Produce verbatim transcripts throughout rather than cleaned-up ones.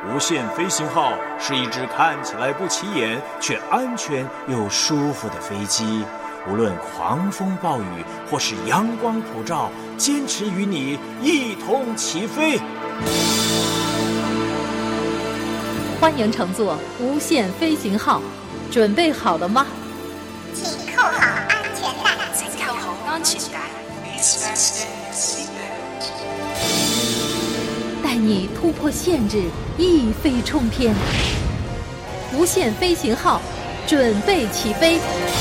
无限飞行号是一只看起来不起眼却安全又舒服的飞机，无论狂风暴雨或是阳光普照，坚持与你一同起飞。 欢迎乘坐无限飞行号，准备好了吗？ 请扣好安全带。 请扣好安全带。 带你突破限制，一飞冲天。无限飞行号，准备起飞。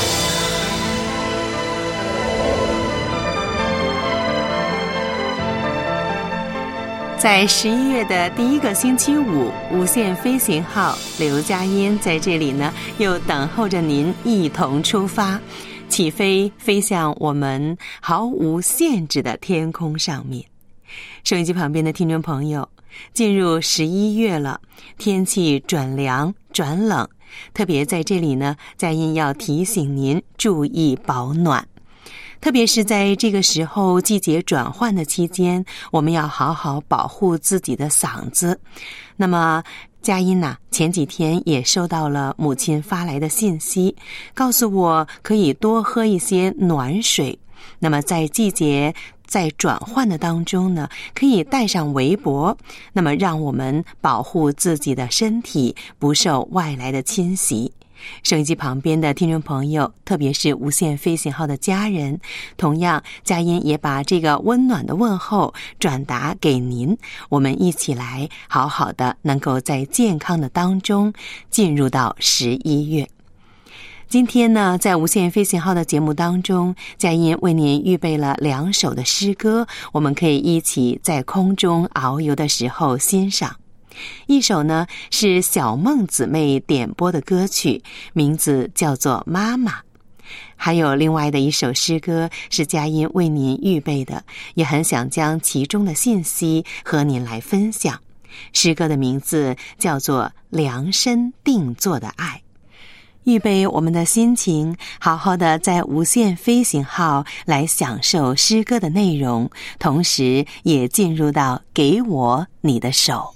在十一月的第一个星期五，无限飞行号刘佳音在这里呢，又等候着您一同出发，起飞，飞向我们毫无限制的天空上面。收音机旁边的听众朋友，进入十一月了，天气转凉转冷，特别在这里呢，佳音要提醒您注意保暖。特别是在这个时候季节转换的期间，我们要好好保护自己的嗓子。那么佳音呐、啊，前几天也收到了母亲发来的信息，告诉我可以多喝一些暖水。那么在季节在转换的当中呢，可以带上围脖，那么让我们保护自己的身体不受外来的侵袭。收音机旁边的听众朋友，特别是无限飞行号的家人，同样佳音也把这个温暖的问候转达给您，我们一起来好好的能够在健康的当中进入到十一月。今天呢，在无限飞行号的节目当中，佳音为您预备了两首的诗歌，我们可以一起在空中遨游的时候欣赏。一首呢是小梦姊妹点播的歌曲，名字叫做《妈妈》。还有另外的一首诗歌是佳音为您预备的，也很想将其中的信息和您来分享。诗歌的名字叫做《量身定做的爱》。预备我们的心情，好好的在无限飞行号来享受诗歌的内容，同时也进入到给我你的手。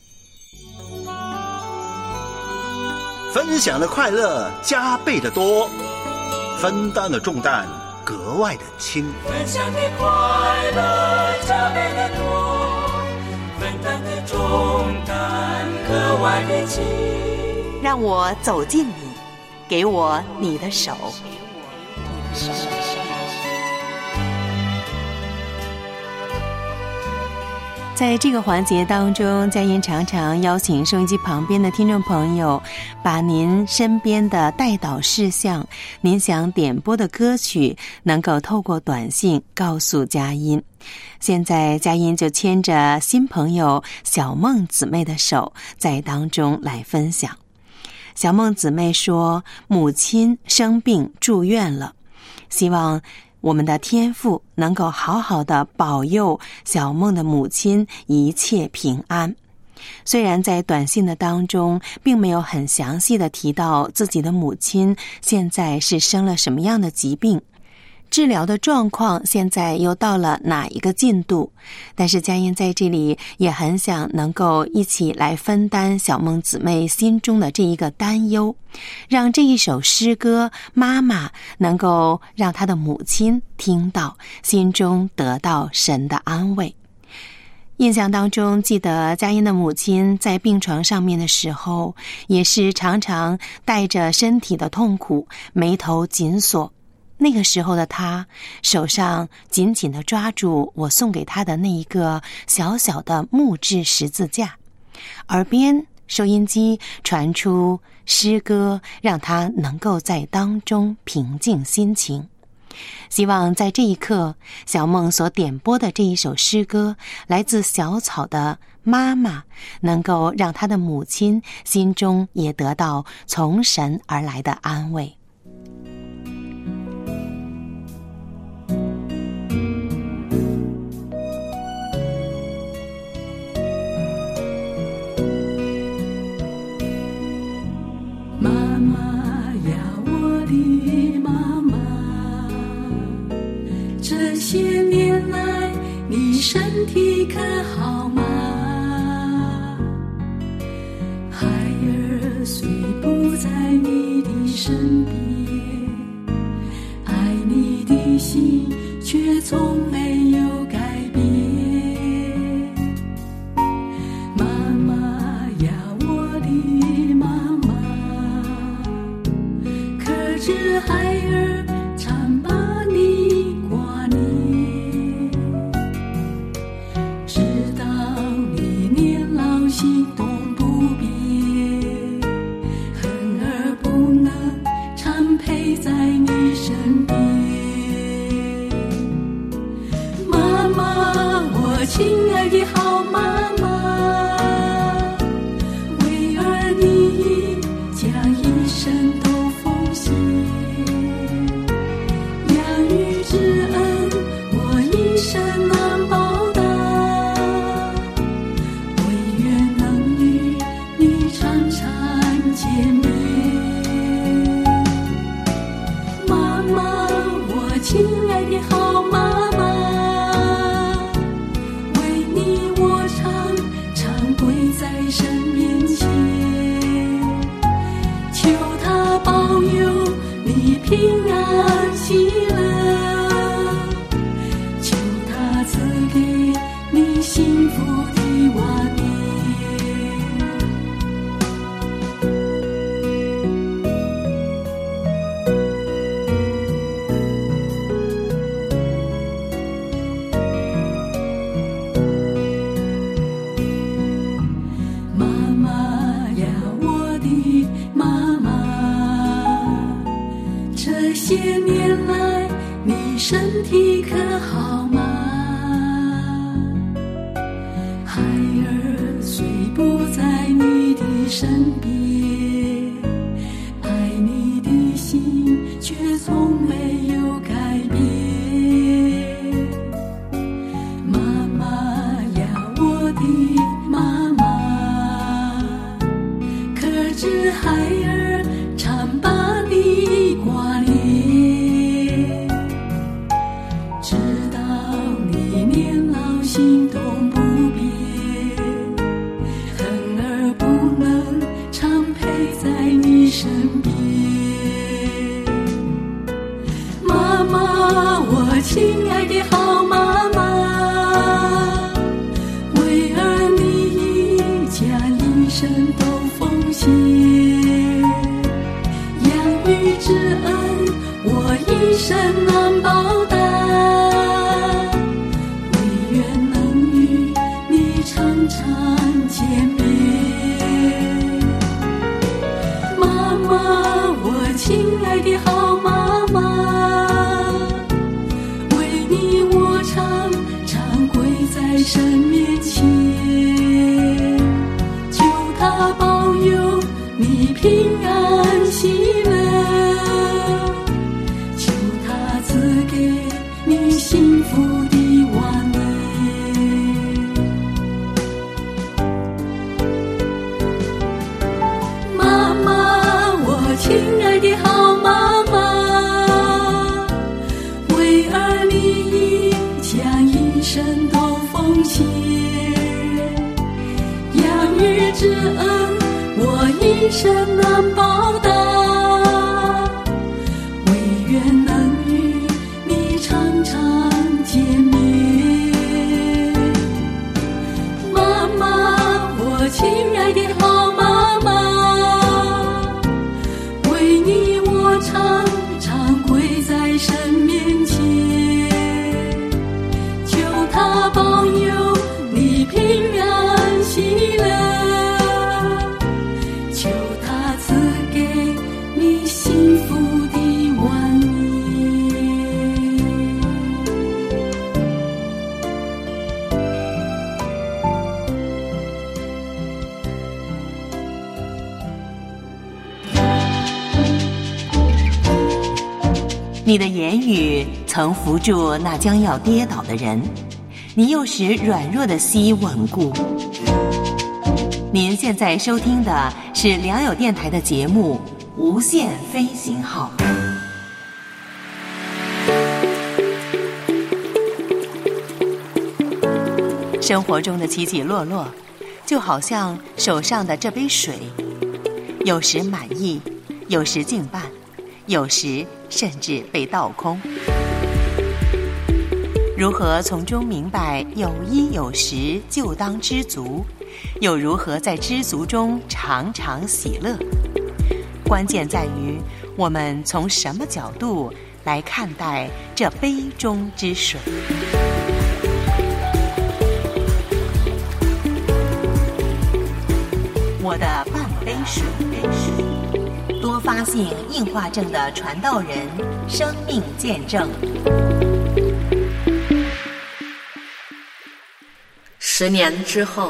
分享的快乐加倍的多，分担的重担格外的轻。 分享的快乐加倍的多，分担的重担格外的轻。 让我走近你，给我你的手。在这个环节当中，佳音常常邀请收音机旁边的听众朋友，把您身边的代祷事项，您想点播的歌曲，能够透过短信告诉佳音。现在佳音就牵着新朋友小梦姊妹的手，在当中来分享。小梦姊妹说，母亲生病住院了，希望我们的天父能够好好的保佑小梦的母亲一切平安。虽然在短信的当中并没有很详细的提到自己的母亲现在是生了什么样的疾病，治疗的状况现在又到了哪一个进度，但是佳音在这里也很想能够一起来分担小梦姊妹心中的这一个担忧，让这一首诗歌妈妈能够让她的母亲听到，心中得到神的安慰。印象当中记得佳音的母亲在病床上面的时候，也是常常带着身体的痛苦，眉头紧锁。那个时候的他手上紧紧地抓住我送给他的那一个小小的木质十字架，耳边收音机传出诗歌，让他能够在当中平静心情。希望在这一刻，小梦所点播的这一首诗歌，来自小草的妈妈，能够让他的母亲心中也得到从神而来的安慰。 这些年来你身体可好吗？ 身边，爱你的心却从没有改变。妈妈呀，我的妈妈，可知孩儿常把你挂念，直到你年老心动不变，恨儿不能常陪在你身边。妈妈，我亲爱的好妈妈，为儿你将一生都奉献，养育之恩我一生难报答，唯愿能与你常常见面。妈妈，我亲爱的好妈妈，为你我常常跪在神面前，求他保佑你平安喜乐，求他赐给你幸福的晚年。妈妈呀，我的妈妈，这些年来你身体可好吗？孩儿虽不在你的身边，爱你的心却从没有改变。妈妈呀，我的妈妈，可知孩儿常把你挂念，直到你年老心动不变，恨儿不能常陪在你身边。妈妈，我亲爱的好妈妈，为儿你将一生都奉献，养育之恩我一生难报答，唯愿能与你常常见面。妈妈，我亲爱的好妈妈，为你我常常跪在神面前，求他保佑你平安喜乐，求他赐给你幸福的晚年。妈妈，我亲爱的好妈妈，为儿你将一生都奉献，养育之恩我一生难报答，唯愿能与你常常见面。妈妈，我亲爱的好妈妈，为你我常常跪在神面前，求他保佑你平安喜乐，求他赐给你幸福的晚年。 你的言语曾扶住那将要跌倒的人，你又使软弱的膝稳固。您现在收听的是良友电台的节目《无限飞行号》。生活中的起起落落，就好像手上的这杯水，有时满溢，有时尽半。 有时甚至被倒空。如何从中明白有衣有食就当知足，又如何在知足中常常喜乐？关键在于我们从什么角度来看待这杯中之水。我的半杯水，多发性硬化症的传道人生命见证。 十年之后，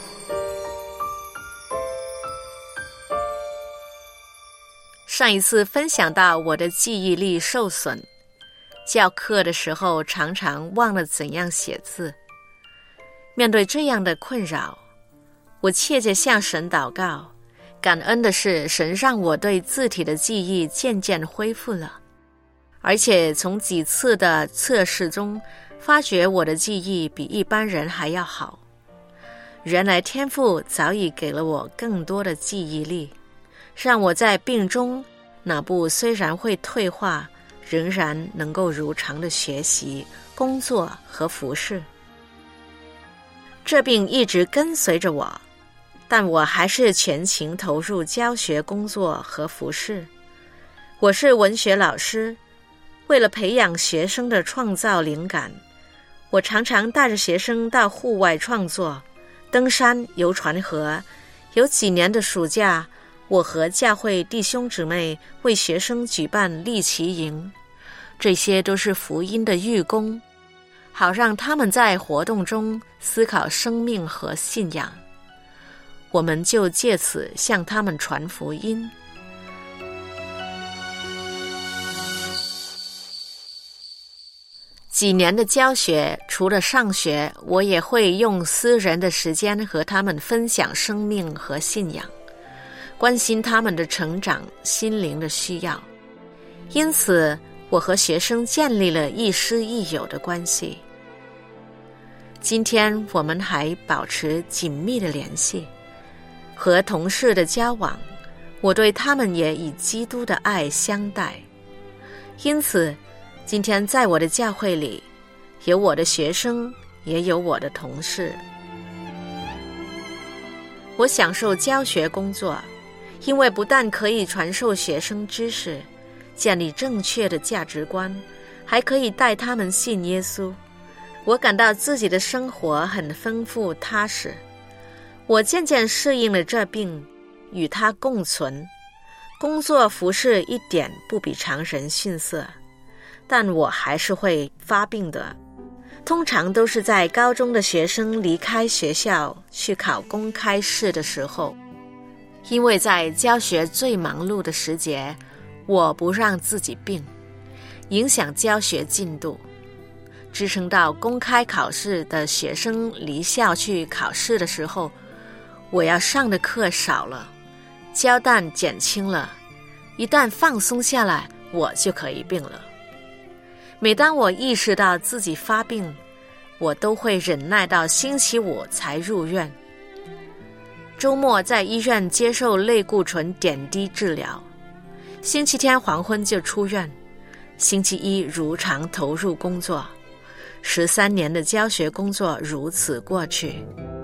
上一次分享到我的记忆力受损，教课的时候常常忘了怎样写字。面对这样的困扰，我切切向神祷告，感恩的是神让我对字体的记忆渐渐恢复了，而且从几次的测试中发觉我的记忆比一般人还要好。原来天父早已给了我更多的记忆力，让我在病中脑部虽然会退化，仍然能够如常的学习、工作和服侍。这病一直跟随着我，但我还是全情投入教学工作和服侍。我是文学老师，为了培养学生的创造灵感，我常常带着学生到户外创作，登山、游船河。有几年的暑假，我和教会弟兄姊妹为学生举办立奇营，这些都是福音的预工，好让他们在活动中思考生命和信仰。我们就借此向他们传福音。几年的教学，除了上学，我也会用私人的时间和他们分享生命和信仰，关心他们的成长、心灵的需要。因此，我和学生建立了亦师亦友的关系。今天我们还保持紧密的联系，和同事的交往，我对他们也以基督的爱相待。因此，今天在我的教会里，有我的学生，也有我的同事。我享受教学工作，因为不但可以传授学生知识，建立正确的价值观，还可以带他们信耶稣。我感到自己的生活很丰富踏实。我渐渐适应了这病，与它共存。工作服侍一点不比常人逊色，但我还是会发病的。通常都是在高中的学生离开学校去考公开试的时候，因为在教学最忙碌的时节，我不让自己病，影响教学进度，支撑到公开考试的学生离校去考试的时候，我要上的课少了，焦担减轻了，一旦放松下来，我就可以病了。每当我意识到自己发病，我都会忍耐到星期五才入院。周末在医院接受类固醇点滴治疗，星期天黄昏就出院，星期一如常投入工作。十三年的教学工作如此过去。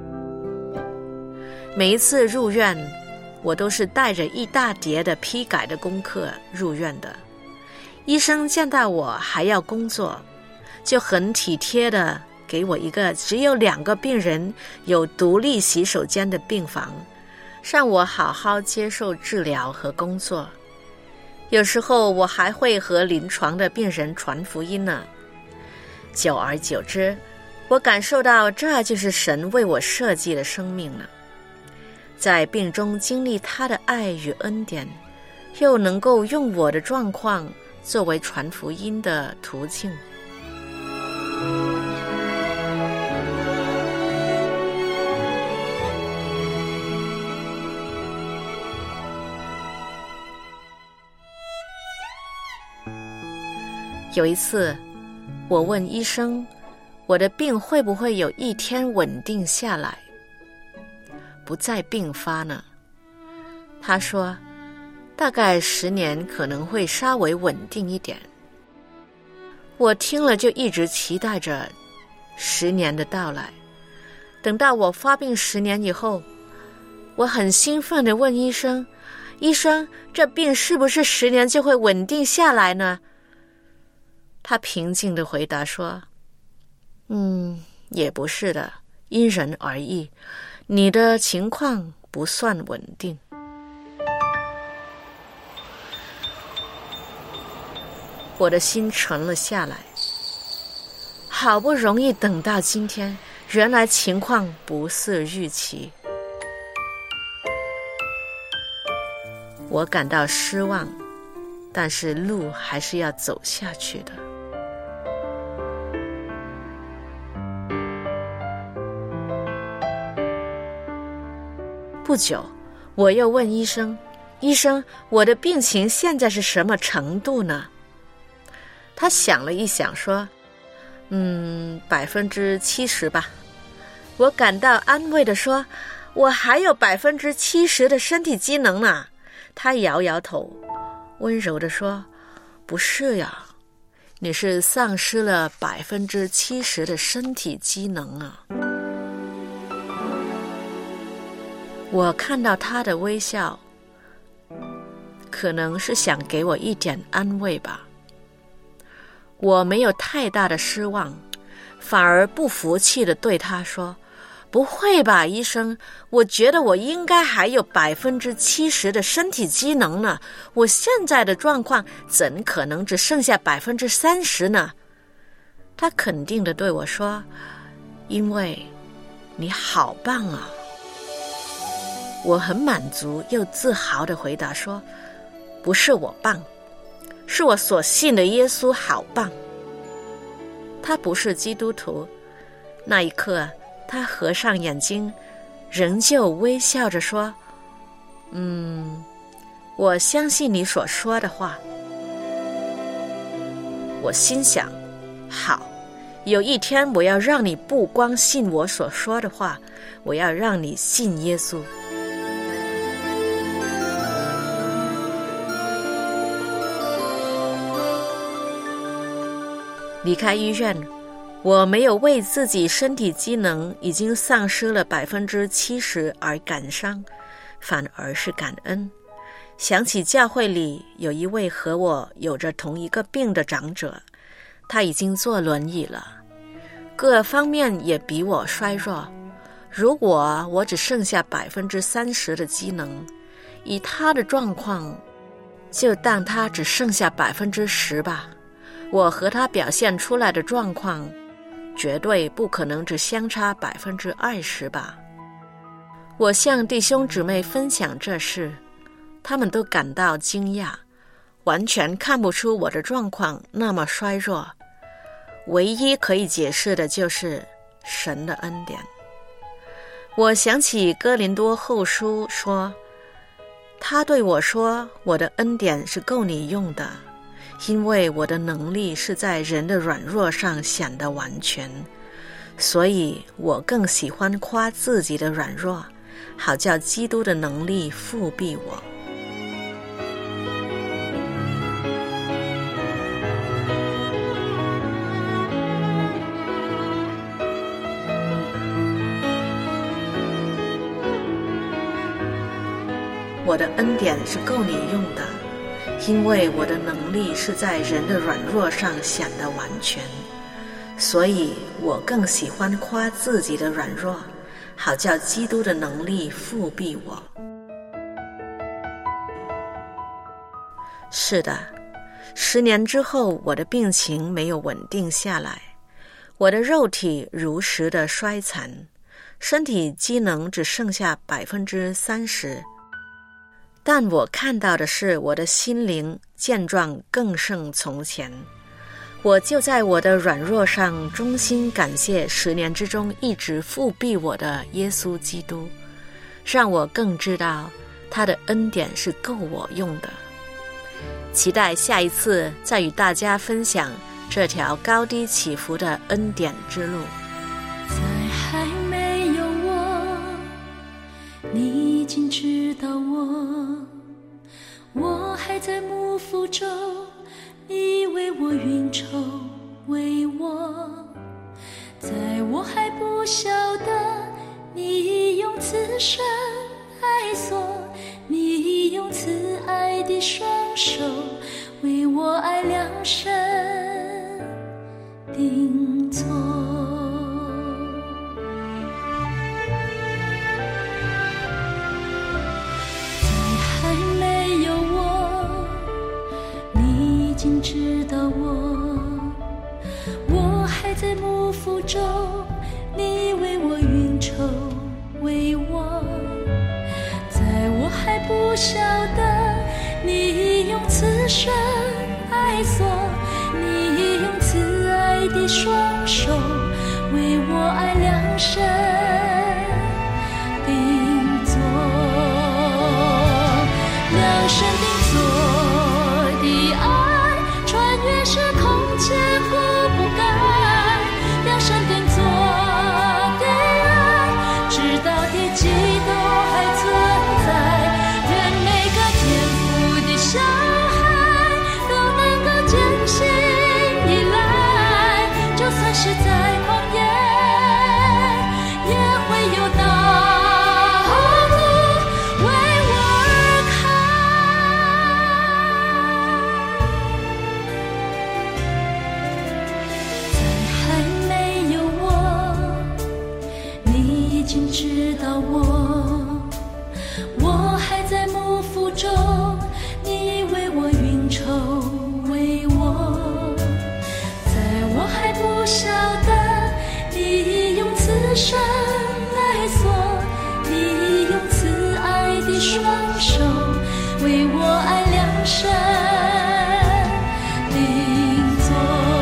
每一次入院，我都是带着一大叠的批改的功课入院的。医生见到我还要工作，就很体贴的给我一个只有两个病人、有独立洗手间的病房，让我好好接受治疗和工作。有时候我还会和临床的病人传福音呢。久而久之，我感受到这就是神为我设计的生命了。在病中经历他的爱与恩典，又能够用我的状况作为传福音的途径。有一次，我问医生，我的病会不会有一天稳定下来，不再并发呢？他说， 大概十年可能会稍微稳定一点。我听了就一直期待着十年的到来。等到我发病十年以后，我很兴奋地问医生，医生，这病是不是十年就会稳定下来呢？他平静地回答说，嗯，也不是的，因人而异，你的情况不算稳定。我的心沉了下来，好不容易等到今天，原来情况不似预期。我感到失望，但是路还是要走下去的。不久，我又问医生，医生，我的病情现在是什么程度呢？他想了一想说，嗯，百分之七十吧。我感到安慰地说，我还有百分之七十的身体机能呢。他摇摇头，温柔地说，不是呀，你是丧失了百分之七十的身体机能啊。我看到他的微笑，可能是想给我一点安慰吧。我没有太大的失望，反而不服气地对他说，不会吧，医生，我觉得我应该还有百分之七十的身体机能呢，我现在的状况怎可能只剩下百分之三十呢？他肯定地对我说，因为你好棒啊。我很满足又自豪地回答说，不是我棒，是我所信的耶稣好棒。他不是基督徒，那一刻他合上眼睛，仍旧微笑着说，嗯，我相信你所说的话。我心想，好，有一天我要让你不光信我所说的话，我要让你信耶稣。离开医院，我没有为自己身体机能已经丧失了百分之七十而感伤，反而是感恩。想起教会里有一位和我有着同一个病的长者，他已经坐轮椅了，各方面也比我衰弱。如果我只剩下百分之三十的机能，以他的状况，就当他只剩下百分之十吧。我和他表现出来的状况，绝对不可能只相差百分之二十吧。我向弟兄姊妹分享这事，他们都感到惊讶，完全看不出我的状况那么衰弱。唯一可以解释的就是神的恩典。我想起哥林多后书说，他对我说，我的恩典是够你用的，因为我的能力是在人的软弱上显得完全，所以我更喜欢夸自己的软弱，好叫基督的能力复庇我。我的恩典是够你用的，因为我的能力是在人的软弱上显得完全，所以我更喜欢夸自己的软弱，好叫基督的能力复庇我。是的，十年之后，我的病情没有稳定下来，我的肉体如实的衰残，身体机能只剩下百分之三十。但我看到的是，我的心灵健壮更胜从前。我就在我的软弱上衷心感谢十年之中一直复庇我的耶稣基督，让我更知道他的恩典是够我用的。期待下一次再与大家分享这条高低起伏的恩典之路。 在还没有我，你已经知道我， 我还在幕腹中，你为我运筹帷幄，在我还不晓得，你用慈神爱索，你用慈爱的双手为我爱量身定做。在还没有我，你已经知道我，我还在幕腹中，你为我运筹帷幄，在我还不晓得，你用慈神爱索，你用慈爱的双手为我爱量身定做，量身定做的爱穿越时空千古不改，量身定做的爱直到地基都还存在，愿每个天赋的小孩都能够坚信依赖，就算是在旷野也会有道路为我而开。在还没有我，你已经知道我，我还在幕腹中，你为我运筹帷幄，在我还不晓得，你用慈神来索，你用慈爱的双手为我爱量身定做，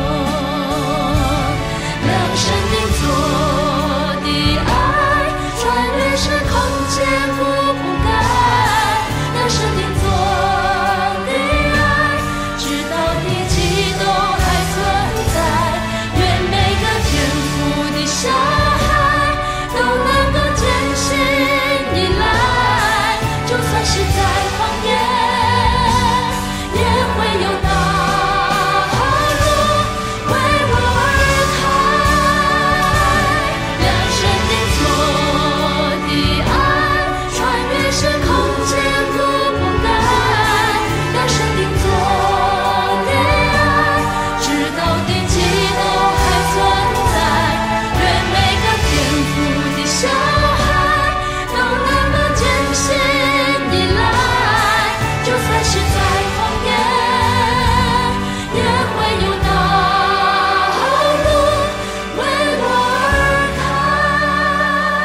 量身定做的爱穿越时空千古不改，量身定做的爱直到地基都还存在，愿每个天赋的小孩都能够坚信依赖，就算是在旷野也会有道路为我而开，量身定做的爱穿越时空千古不改，量身定做的爱直到地基都还存在，愿每个天赋的小孩都能够坚信依赖，就算是在旷野也会有道路为我而开。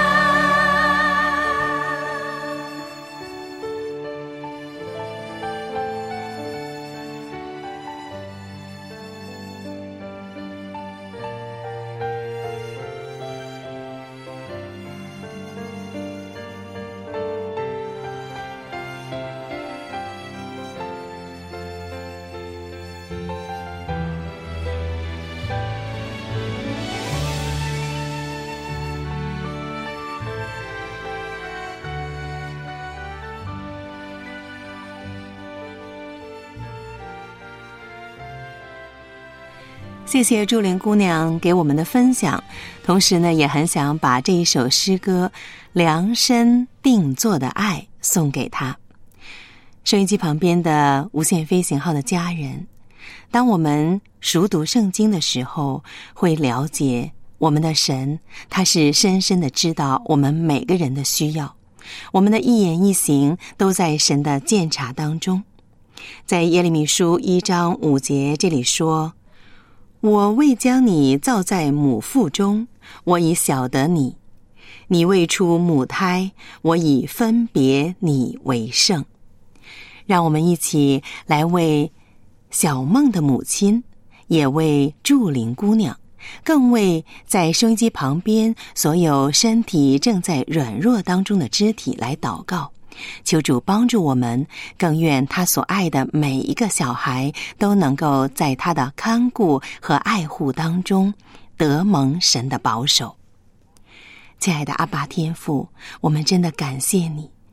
谢谢祝玲姑娘给我们的分享，同时呢，也很想把这一首诗歌《量身定做的爱》送给她。收音机旁边的无限飞行号的家人，当我们熟读圣经的时候，会了解我们的神，他是深深的知道我们每个人的需要，我们的一言一行都在神的鉴察当中。在耶利米书一章五节这里说，我未将你造在母腹中，我已晓得你；你未出母胎，我已分别你为圣。让我们一起来为小梦的母亲，也为祝玲姑娘，更为在收音机旁边所有身体正在软弱当中的肢体来祷告，求主帮助我们，更愿他所爱的每一个小孩都能够在他的看顾和爱护当中得蒙神的保守。亲爱的阿爸天父，我们真的感谢你，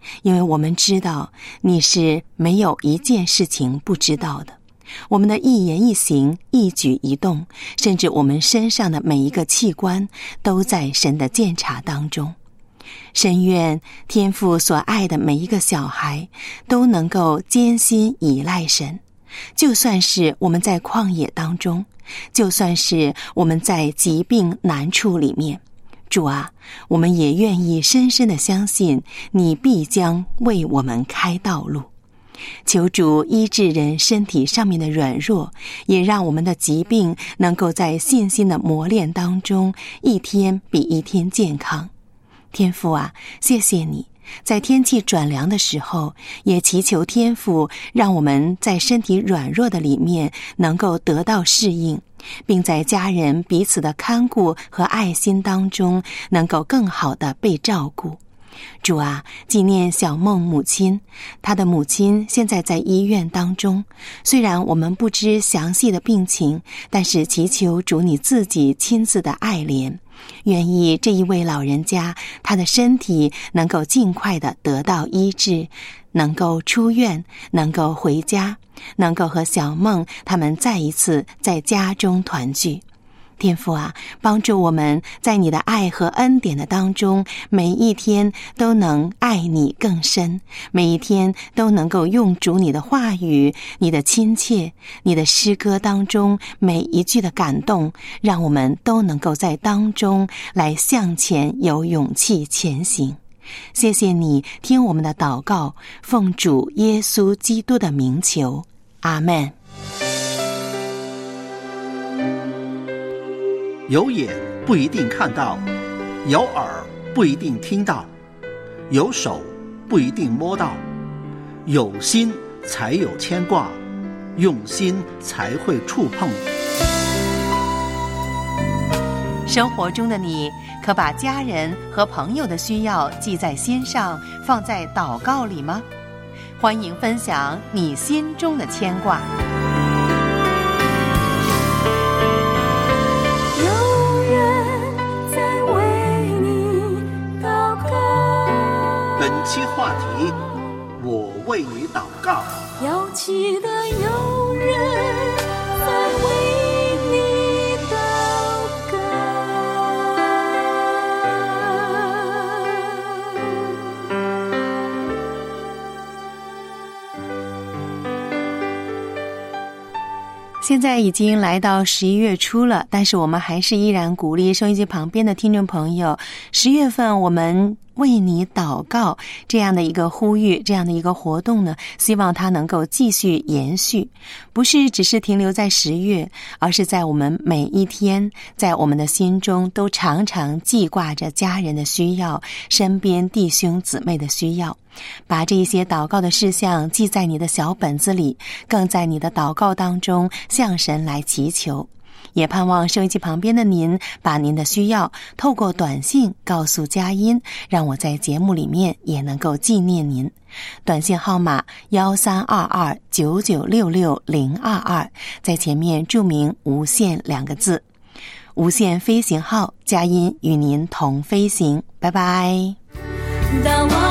因为我们知道你是没有一件事情不知道的。我们的一言一行、一举一动，甚至我们身上的每一个器官，都在神的鉴察当中。深愿天父所爱的每一个小孩都能够艰辛依赖神，就算是我们在旷野当中，就算是我们在疾病难处里面，主啊，我们也愿意深深的相信你必将为我们开道路。求主医治人身体上面的软弱，也让我们的疾病能够在信心的磨练当中一天比一天健康。天父啊，谢谢你，在天气转凉的时候，也祈求天父让我们在身体软弱的里面能够得到适应，并在家人彼此的看顾和爱心当中能够更好的被照顾。主啊，纪念小梦母亲，她的母亲现在在医院当中，虽然我们不知详细的病情，但是祈求主你自己亲自的爱怜，愿意这一位老人家他的身体能够尽快的得到医治，能够出院，能够回家，能够和小梦他们再一次在家中团聚。天父啊，帮助我们在你的爱和恩典的当中，每一天都能爱你更深，每一天都能够用主你的话语、你的亲切、你的诗歌当中每一句的感动，让我们都能够在当中来向前有勇气前行。谢谢你听我们的祷告，奉主耶稣基督的名求，阿们。 有眼不一定看到，有耳不一定听到，有手不一定摸到，有心才有牵挂，用心才会触碰。 生活中的你，可把家人和朋友的需要记在心上，放在祷告里吗？欢迎分享你心中的牵挂。 本期话题，我为你祷告。 要记得有人在为你祷告。 现在已经来到十一月初了，但是我们还是依然鼓励收音机旁边的听众朋友，十月份我们为你祷告这样的一个呼吁，这样的一个活动呢，希望它能够继续延续，不是只是停留在十月，而是在我们每一天，在我们的心中都常常记挂着家人的需要，身边弟兄姊妹的需要，把这些祷告的事项记在你的小本子里，更在你的祷告当中向神来祈求。也盼望收音机旁边的您把您的需要透过短信告诉佳音，让我在节目里面也能够纪念您。短信号码幺三二二九九六六零二二，在前面注明无限两个字。无限飞行号，佳音与您同飞行，拜拜。 当我